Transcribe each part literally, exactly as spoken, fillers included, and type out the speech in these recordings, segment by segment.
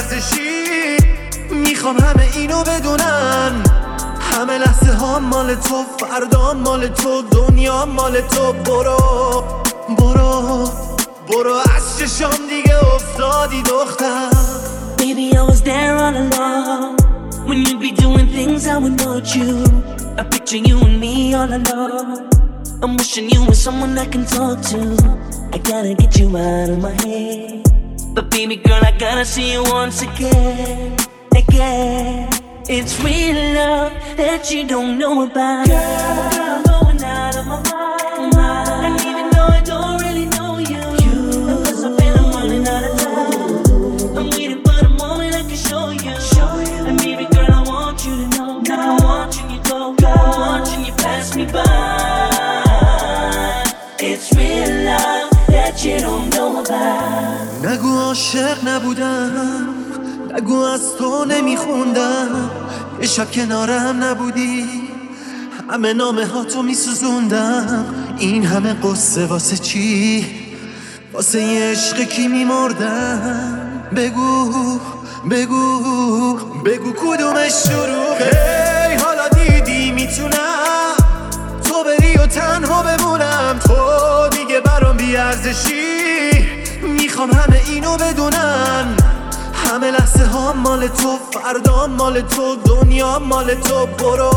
ارزشی. میخوام همه اینو بدونن، همه لحظه ها مال تو، فردا مال تو، دنیا مال تو. برو برو برو از چشام دیگه افتادی دختر. Baby, I was there all along when you'd be doing things I would want you. I picture you and me all alone. I'm wishing you were someone I can talk to. I gotta get you out of my head. But baby girl, I gotta see you once again, again. It's real love that you don't know about. Girl, I'm going out of my mind. And even though I don't really know you, you, cause I feel I'm running out of time. I'm waiting for the moment I can show you, show you. And baby girl, I want you to know, now I'm watching you go, I'm watching you pass me by. It's real love that you don't know about. نگو عاشق نبودم، نگو از تو نمیخوندم. یه شب کنارم نبودی، همه نامه ها تو میسوزوندم. این همه قصه واسه چی؟ واسه یه عشق کی میمردم؟ بگو بگو بگو کدومش شروعه؟ هی حالا دیدی میتونم تو بری و تنها بمونم، تو دیگه برام بیارزشی. میخوام همه اینو بدونن، همه لحظه ها مال تو، فردا مال تو، دنیا مال تو. برو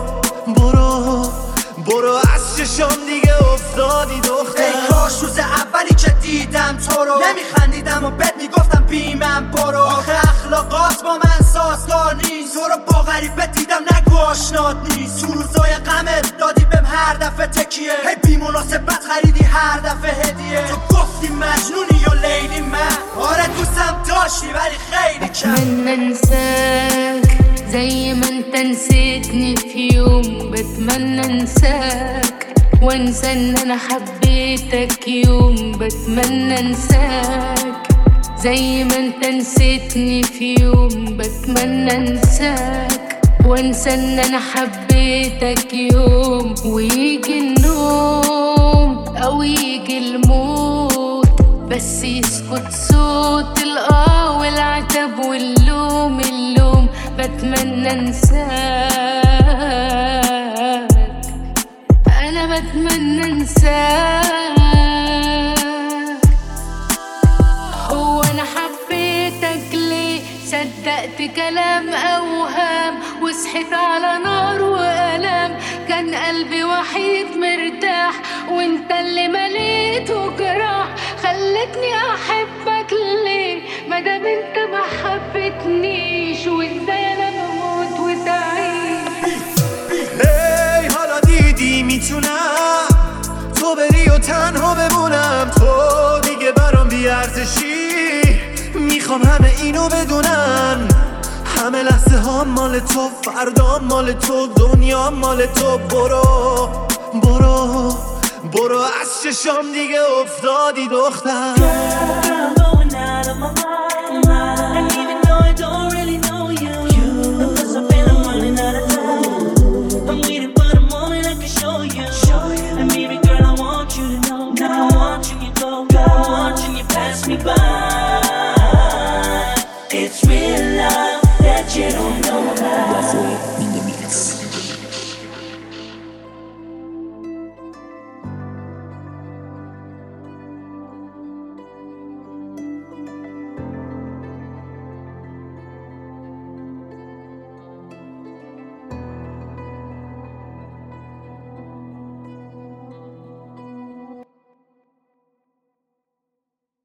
برو برو از چشام دیگه افتادی دختر. ای کاش روز اولی که دیدم تو رو نمیخندیدم و بهت میگفتم بیمم برو. آخه اخلاقات با من سازگار نیست، تو رو با غریبه دیدم نگو آشنات نیست. تو روزای غمت دادی بهم هر دفعه تکیه، هی بی مناسبت خریدی هر دفعه هدیه. تو گفتی مجنونی یا لیلی، من آره دوستم داشتی ولی خیلی کم. بتمنى انساك زي ما انت نسيتني في يوم، بتمنى انساك وانسى ان انا حبيتك يوم. بتمنى انساك زي ما انت نسيتني في يوم، بتمنى انساك وانسى ان انا حبيتك يوم. ويجي النوم او يجي الموت، بس يسكت صوت الآه والعتب واللوم اللوم. بتمنى انساك، انا بتمنى انساك. هو انا حبيتك ليه؟ صدقت كلام اوهام وصحيت على نار والام. كان قلبي وحيد مرتاح وانت اللي مليته جراح. خلتني احبك ليه مادام انت ما حبتنيش؟ وازاي انا بموت وتعيش؟ هی حالا دیدی میتونم تو بری و تنها بمونم، تو دیگه برام بیارزشی. میخوام همه اینو بدونن، همه لحظه ها مال تو، فردا مال تو، دنیا مال تو. برو برو برو از چشام دیگه افتادی دختر. Girl, I'm going out of my mind. And even though I don't really know you, cause I feel I'm running out of time. I'm waiting for the moment I can show you, show you. And baby girl, I want you to know, now I'm watching you go, I'm watching you pass me by. It's real love that you don't know about. Waffle in the mix.